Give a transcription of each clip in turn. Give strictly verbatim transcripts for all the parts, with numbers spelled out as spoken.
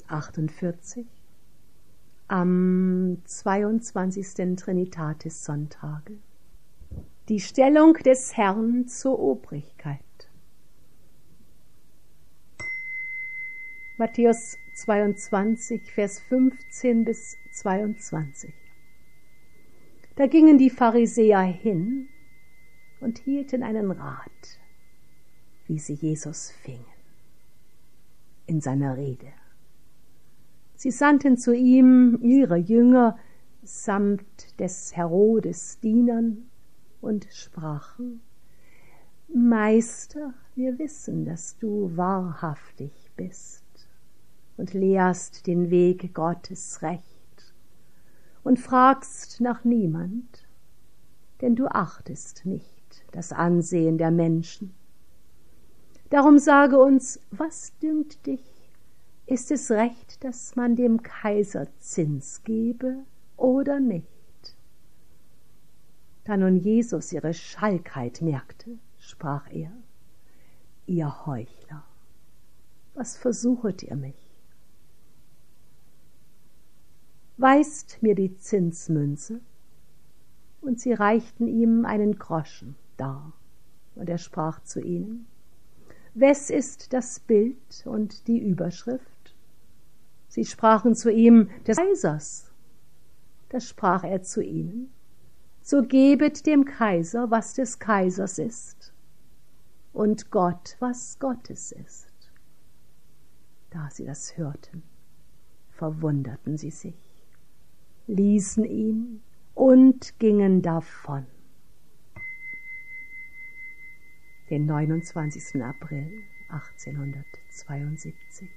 achtundvierzig am zweiundzwanzigsten Trinitatis-Sonntage. Die Stellung des Herrn zur Obrigkeit. Matthäus zweiundzwanzig, Vers fünfzehn bis zweiundzwanzig. Da gingen die Pharisäer hin und hielten einen Rat, wie sie Jesus fingen in seiner Rede. Sie sandten zu ihm ihre Jünger samt des Herodes Dienern und sprachen: Meister, wir wissen, dass du wahrhaftig bist und lehrst den Weg Gottes recht und fragst nach niemand, denn du achtest nicht das Ansehen der Menschen. Darum sage uns, was dünkt dich? Ist es recht, dass man dem Kaiser Zins gebe oder nicht? Da nun Jesus ihre Schalkheit merkte, sprach er: Ihr Heuchler, was versuchet ihr mich? Weist mir die Zinsmünze. Und sie reichten ihm einen Groschen dar. Und er sprach zu ihnen: Wes ist das Bild und die Überschrift? Sie sprachen zu ihm: Des Kaisers. Da sprach er zu ihnen: So gebet dem Kaiser, was des Kaisers ist, und Gott, was Gottes ist. Da sie das hörten, verwunderten sie sich, ließen ihn und gingen davon. Den neunundzwanzigsten April achtzehnhundertzweiundsiebzig.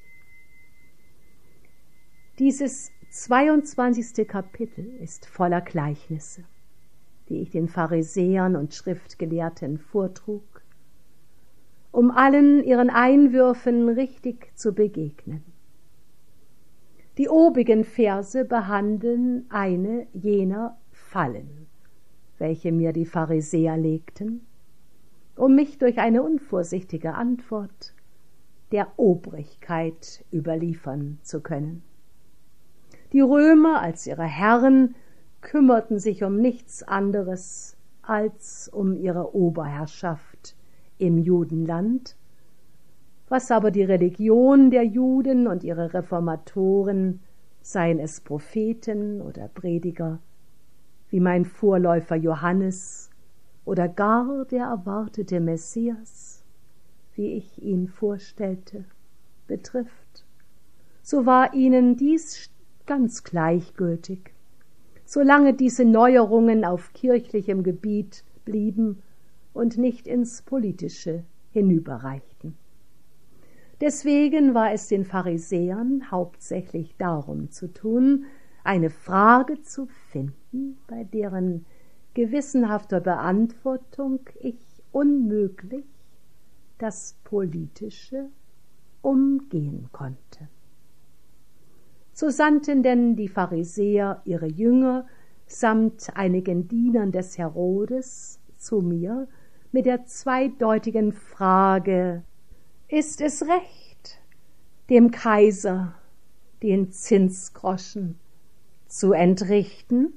Dieses zweiundzwanzigste Kapitel ist voller Gleichnisse, die ich den Pharisäern und Schriftgelehrten vortrug, um allen ihren Einwürfen richtig zu begegnen. Die obigen Verse behandeln eine jener Fallen, welche mir die Pharisäer legten, um mich durch eine unvorsichtige Antwort der Obrigkeit überliefern zu können. Die Römer als ihre Herren kümmerten sich um nichts anderes als um ihre Oberherrschaft im Judenland, was aber die Religion der Juden und ihre Reformatoren, seien es Propheten oder Prediger, wie mein Vorläufer Johannes oder gar der erwartete Messias, wie ich ihn vorstellte, betrifft, so war ihnen dies ganz gleichgültig, solange diese Neuerungen auf kirchlichem Gebiet blieben und nicht ins Politische hinüberreichten. Deswegen war es den Pharisäern hauptsächlich darum zu tun, eine Frage zu finden, bei deren gewissenhafter Beantwortung ich unmöglich das Politische umgehen konnte. So sandten denn die Pharisäer ihre Jünger samt einigen Dienern des Herodes zu mir mit der zweideutigen Frage: Ist es recht, dem Kaiser den Zinsgroschen zu entrichten?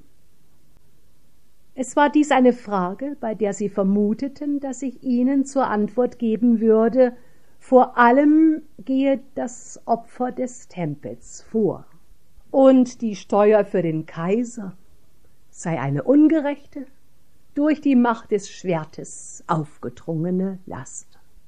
Es war dies eine Frage, bei der sie vermuteten, dass ich ihnen zur Antwort geben würde: Vor allem gehe das Opfer des Tempels vor, und die Steuer für den Kaiser sei eine ungerechte, durch die Macht des Schwertes aufgedrungene Last.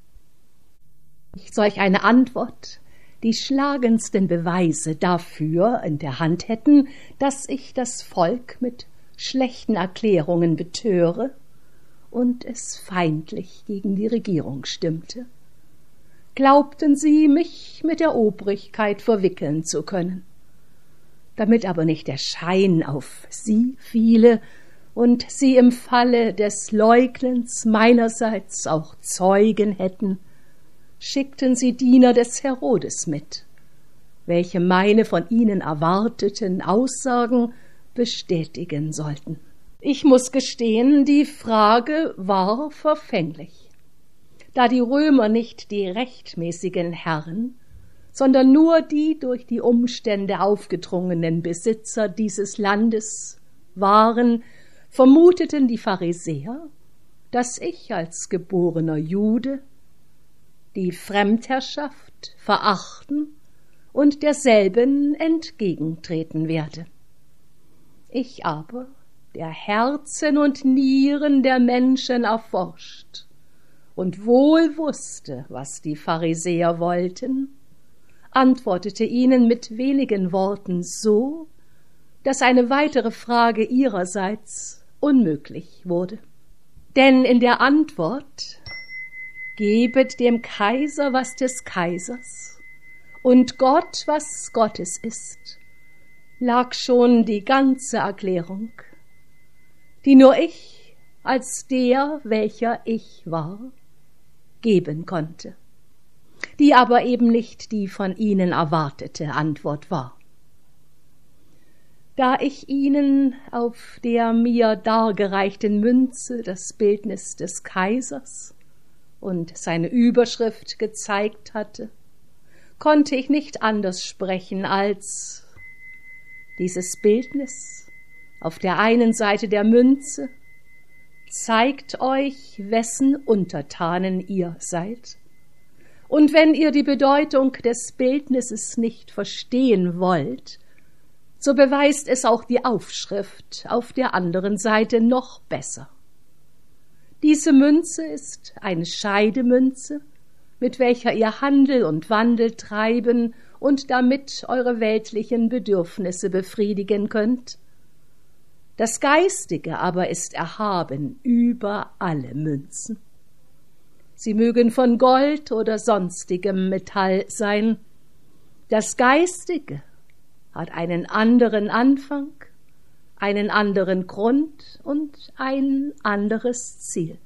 Solch eine Antwort die schlagendsten Beweise dafür in der Hand hätten, dass ich das Volk mit schlechten Erklärungen betöre und es feindlich gegen die Regierung stimmte, glaubten sie, mich mit der Obrigkeit verwickeln zu können. Damit aber nicht der Schein auf sie fiele und sie im Falle des Leugnens meinerseits auch Zeugen hätten, schickten sie Diener des Herodes mit, welche meine von ihnen erwarteten Aussagen bestätigen sollten. Ich muß gestehen, die Frage war verfänglich, da die Römer nicht die rechtmäßigen Herren, sondern nur die durch die Umstände aufgedrungenen Besitzer dieses Landes waren, vermuteten die Pharisäer, dass ich als geborener Jude die Fremdherrschaft verachten und derselben entgegentreten werde. Ich aber, der Herzen und Nieren der Menschen erforscht und wohl wusste, was die Pharisäer wollten, antwortete ihnen mit wenigen Worten so, dass eine weitere Frage ihrerseits unmöglich wurde. Denn in der Antwort »Gebet dem Kaiser, was des Kaisers, und Gott, was Gottes ist«, lag schon die ganze Erklärung, die nur ich als der, welcher ich war, geben konnte, die aber eben nicht die von ihnen erwartete Antwort war. Da ich ihnen auf der mir dargereichten Münze das Bildnis des Kaisers und seine Überschrift gezeigt hatte, konnte ich nicht anders sprechen als: Dieses Bildnis auf der einen Seite der Münze zeigt euch, wessen Untertanen ihr seid. Und wenn ihr die Bedeutung des Bildnisses nicht verstehen wollt, so beweist es auch die Aufschrift auf der anderen Seite noch besser. Diese Münze ist eine Scheidemünze, mit welcher ihr Handel und Wandel treiben und damit eure weltlichen Bedürfnisse befriedigen könnt. Das Geistige aber ist erhaben über alle Münzen. Sie mögen von Gold oder sonstigem Metall sein. Das Geistige hat einen anderen Anfang, einen anderen Grund und ein anderes Ziel.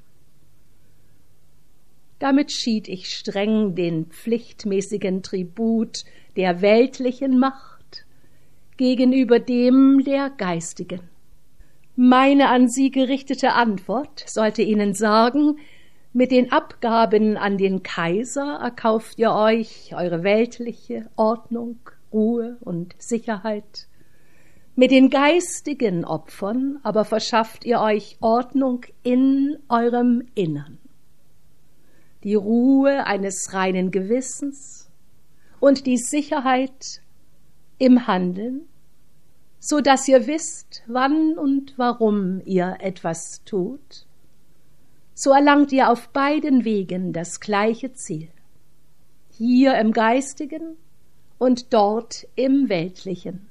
Damit schied ich streng den pflichtmäßigen Tribut der weltlichen Macht gegenüber dem der geistigen. Meine an sie gerichtete Antwort sollte ihnen sagen: Mit den Abgaben an den Kaiser erkauft ihr euch eure weltliche Ordnung, Ruhe und Sicherheit. Mit den geistigen Opfern aber verschafft ihr euch Ordnung in eurem Innern, die Ruhe eines reinen Gewissens und die Sicherheit im Handeln, so dass ihr wisst, wann und warum ihr etwas tut. So erlangt ihr auf beiden Wegen das gleiche Ziel, hier im Geistigen und dort im Weltlichen.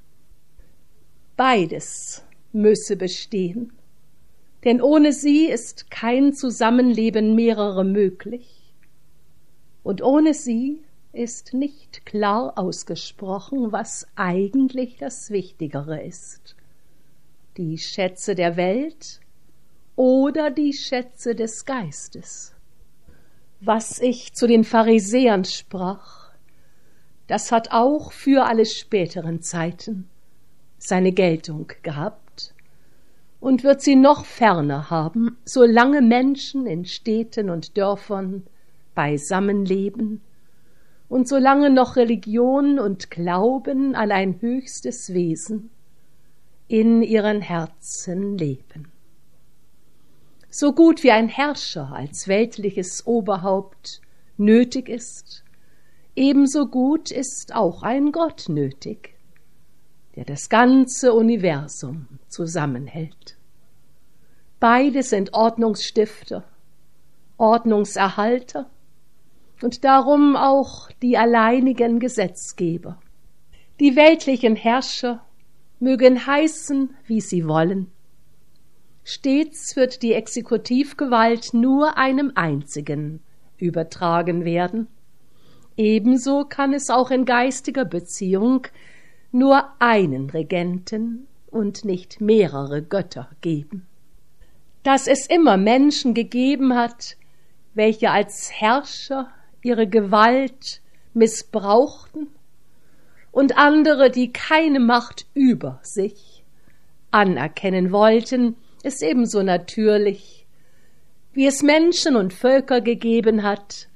Beides müsse bestehen, denn ohne sie ist kein Zusammenleben mehrerer möglich, und ohne sie ist nicht klar ausgesprochen, was eigentlich das Wichtigere ist: die Schätze der Welt oder die Schätze des Geistes. Was ich zu den Pharisäern sprach, das hat auch für alle späteren Zeiten seine Geltung gehabt und wird sie noch ferner haben, solange Menschen in Städten und Dörfern beisammen leben und solange noch Religion und Glauben an ein höchstes Wesen in ihren Herzen leben. So gut wie ein Herrscher als weltliches Oberhaupt nötig ist, ebenso gut ist auch ein Gott nötig, der das ganze Universum zusammenhält. Beide sind Ordnungsstifter, Ordnungserhalter und darum auch die alleinigen Gesetzgeber. Die weltlichen Herrscher mögen heißen, wie sie wollen. Stets wird die Exekutivgewalt nur einem einzigen übertragen werden. Ebenso kann es auch in geistiger Beziehung nur einen Regenten und nicht mehrere Götter geben. Dass es immer Menschen gegeben hat, welche als Herrscher ihre Gewalt missbrauchten und andere, die keine Macht über sich anerkennen wollten, ist ebenso natürlich, wie es Menschen und Völker gegeben hat,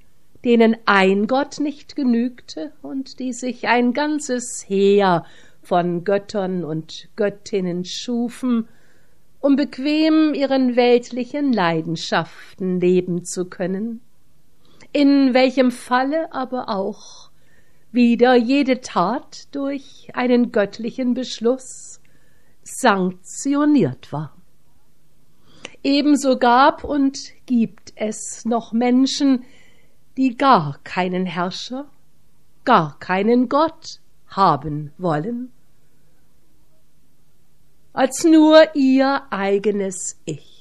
denen ein Gott nicht genügte und die sich ein ganzes Heer von Göttern und Göttinnen schufen, um bequem ihren weltlichen Leidenschaften leben zu können, in welchem Falle aber auch wieder jede Tat durch einen göttlichen Beschluss sanktioniert war. Ebenso gab und gibt es noch Menschen, die gar keinen Herrscher, gar keinen Gott haben wollen, als nur ihr eigenes Ich.